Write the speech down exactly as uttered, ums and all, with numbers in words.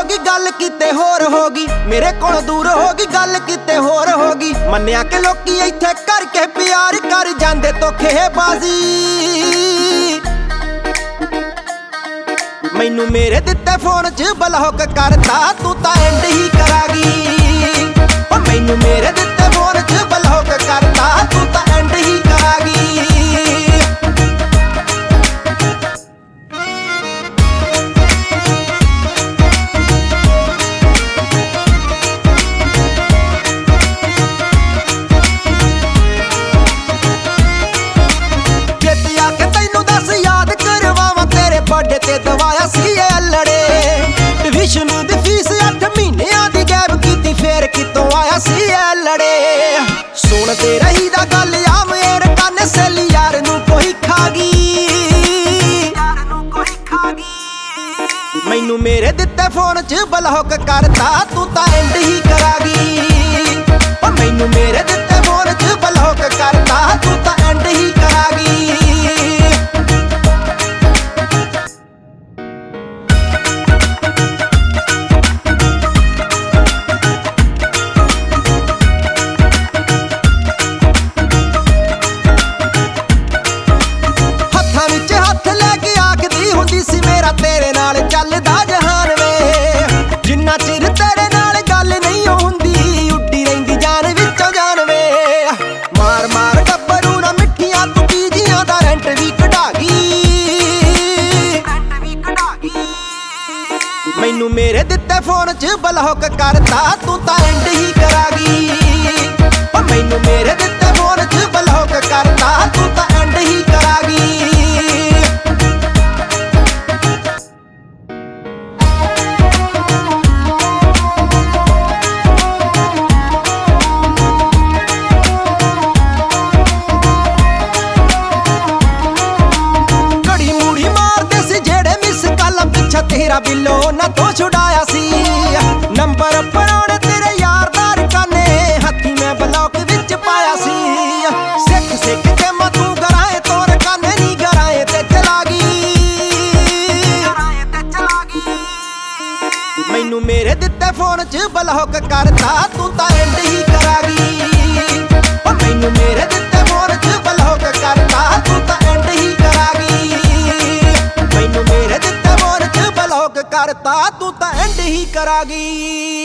होगी गल किते होर होगी, मेरे कोल दूर होगी गल किते होर होगी। मन्निया के लोकी इत्थे करके प्यार कर जांदे धोखेबाजी, मैनू मेरे दिते फोन च ब्लॉक करता तू तां एंड ही करागी। ओ मैनू मेरे दिते फोन च ब्लॉक करता तू तां एंड ही करागी। बर्थडे ते दवाया सी लड़े, ट्यूशन दी फीस अठ महीनियां दी गैप कीती फिर कितों आया सी लड़े। सुनते रही दा गल आ मेरे काने सहेली यार नू कोई खागी, मैनू मेरे दिते फोन च ब्लॉक करता तू तां एंड ही करागी। ओ मैनू मेरे दिते फोन च ब्लॉक करता तू तां एंड ही करागी। तेरे नाल चलदा जहान वे, जिन्ना चिर तेरे नाल गल नहीं हुंदी उड्डी रहिंदी जान विचों जान वे। मार मार टब्बरू ना मिठियां तू पीजियां दा रेंट भी कढागी, मैनू मेरे दिते फोन च ब्लॉक करता तू तां एंड ही करागी। ओ मैनू मेरे दिते फोन च ब्लॉक करता तू तां एंड ही करागी। तेरा बिलो ना तो छुड़ाया सी, नंबर पराने तेरे यार दार काने हथी में ब्लॉक विच पाया सी। सिख सिख के मैं तू गराए तोर काने नी गराए ते चलागी, मैनू मेरे दिते फोन च ब्लॉक करता तू तां एंड ही करागी। ओ मैनू मेरे दिते फोन च ब्लॉक करता तू तां एंड ही करागी। मैनू मेरे दिते फोन च ब्लॉक करता तू तां एंड ही करागी।